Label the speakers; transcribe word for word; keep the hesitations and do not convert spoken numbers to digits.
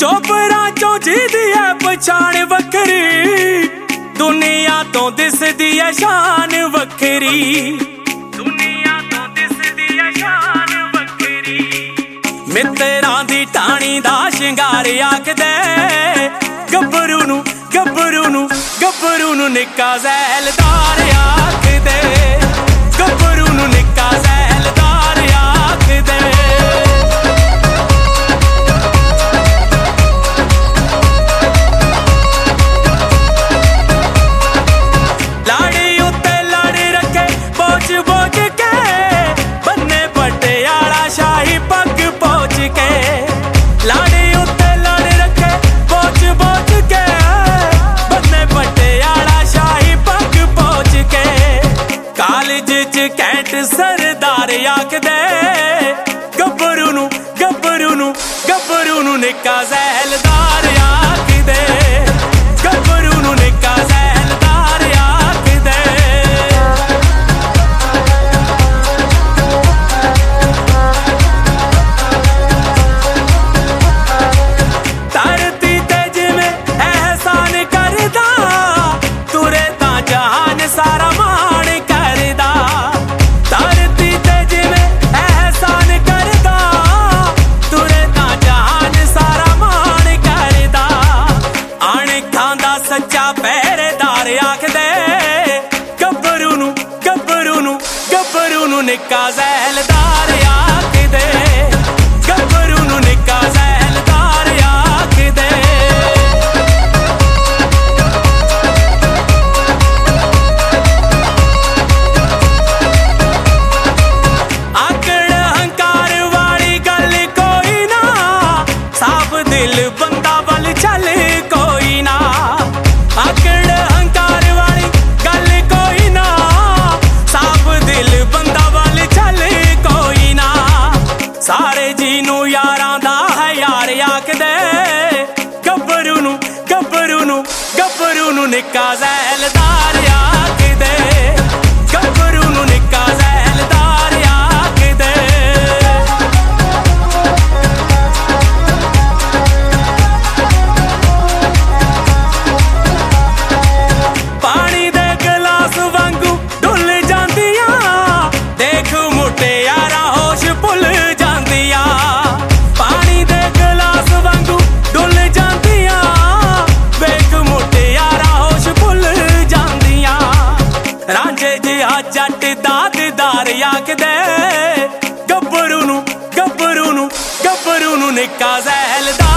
Speaker 1: ਚੋਪਰਾਂ ਚੋਂ ਜਿਹਦੀ ਐ ਪਛਾਣ ਵੱਖਰੀ, ਦੁਨੀਆ ਤੋਂ ਦਿਸਦੀ ਐ ਸ਼ਾਨ ਵੱਖਰੀ, ਦੁਨੀਆ ਤੋਂ ਦਿਸਦੀ ਐ ਸ਼ਾਨ ਵੱਖਰੀ। ਮਿੱਤਰਾਂ ਦੀ ਟਾਣੀ ਦਾ ਸ਼ਿੰਗਾਰ ਆਖਦੇ, ਗੱਭਰੂ ਨੂੰ ਗੱਭਰੂ ਨੂੰ ਗੱਭਰੂ ਨੂੰ ਨਿੱਕਾ ਜ਼ੈਲਦਾਰ ਆਖਦੇ, ਗੱਭਰੂ ਨੂੰ ਨਿੱਕਾ ਜ਼ੈਲਦਾਰ ਆਖਦੇ। ਲਾੜੀ ਉੱਤੇ ਲੜ ਰੱਖੇ ਪੋਚ ਪੋਚ ਕੇ, ਬੰਨੇ ਪਟਿਆਲਾ ਸ਼ਾਹੀ ਪੱਗ ਪੋਚ ਕੇ। ਲਾੜੀ ਉੱਤੇ ਲੜ ਰੱਖੇ ਪੋਚ ਪੋਚ ਕੇ, ਬੰਨੇ ਪਟਿਆਲਾ ਸ਼ਾਹੀ ਪੱਗ ਪੋਚ ਕੇ। ਕਾਲਜ ਚ ਕੈਂਟ ਸਰਦਾਰ ਆਖਦੇ, ਗੱਭਰੂ ਨੂੰ ਗੱਭਰੂ ਨੂੰ ਗੱਭਰੂ ਨੂੰ ਨਿੱਕਾ ਜ਼ੈਲਦਾਰ ਆਖਦੇ, ਗੱਭਰੂ ਨੂੰ ਨਿੱਕਾ ਜ਼ੈਲਦਾਰ ਆਖਦੇ। ਧਰਤੀ ਤੇ ਜਿਵੇਂ ਅਹਿਸਾਨ ਕਰਦਾ, ਤੁਰੇ ਤਾਂ ਜਹਾਨ ਸਾਰਾ ਮਾਣ ਕਰਦਾ। ਧਰਤੀ ਤੇ ਜਿਵੇਂ ਅਹਿਸਾਨ ਕਰਦਾ, ਤੁਰੇ ਤਾਂ ਜਹਾਨ ਸਾਰਾ ਮਾਣ ਕਰਦਾ। ਅਣਖਾਂ ਦਾ ਸੱਚਾ ਪਹਿਰੇਦਾਰ ਆਖਦੇ, ਗੱਭਰੂ ਨੂੰ ਗੱਭਰੂ ਨੂੰ ਗੱਭਰੂ ਨੂੰ ਨਿੱਕਾ ਜ਼ੈਲਦਾਰ ਆਖਦੇ, ਗੱਭਰੂ ਨੂੰ ਨਿੱਕਾ ਜ਼ੈਲਦਾਰ ਆਖਦੇ। ਆਕੜ ਹੰਕਾਰ ਵਾਲੀ ਗੱਲ ਕੋਈ ਨਾ, ਸਾਫ ਦਿਲ ਬੰਦਾ ਵੱਲ ਚੱਲ ਕੋਈ ਨਾ। ਆਕੜ ਹੰਕਾਰ ਵਾਲੀ ਗੱਲ ਕੋਈ ਨਾ, ਸਾਫ ਦਿਲ ਬੰਦਾ ਵੱਲ ਚੱਲ ਕੋਈ ਨਾ। ਸਾਰੇ ਜੀ ਨੂੰ ਯਾਰਾਂ ਦਾ ਹੈ ਯਾਰ ਆਖਦੇ, ਗੱਭਰੂ ਨੂੰ ਗੱਭਰੂ ਨੂੰ ਗੱਭਰੂ ਨੂੰ ਨਿੱਕਾ ਜ਼ੈਲਦਾਰ ਆਖਦੇ, ਗੱਭਰੂ ਨੂੰ ਨਿੱਕਾ ਜ਼ੈਲਦਾਰ ਆਖਦੇ। ਪਾਣੀ ਦੇ ਗਲਾਸ ਵਾਂਗੂ ਡੁੱਲ ਜਾਂਦੀਆਂ, ਦੇਖ ਮੁਟਿਆਰਾਂ ਹੋਸ਼ ਭੁੱਲ ਜਾਂਦੀਆਂ। ਪਾਣੀ ਦੇ ਗਲਾਸ ਵਾਂਗੂ ਡੁੱਲ ਜਾਂਦੀਆਂ, ਵੇਖ ਮੁਟਿਆਰਾਂ ਹੋਸ਼ ਭੁੱਲ ਜਾਂਦੀਆਂ। ਰਾਂਝੇ ਜਿਹਾ ਜੱਟ ਦਾ ਦੀਦਾਰ ਆਖਦੇ, ਗੱਭਰੂ ਨੂੰ ਗੱਭਰੂ ਨੂੰ ਗੱਭਰੂ ਨੂੰ ਨਿੱਕਾ ਜ਼ੈਲਦਾਰ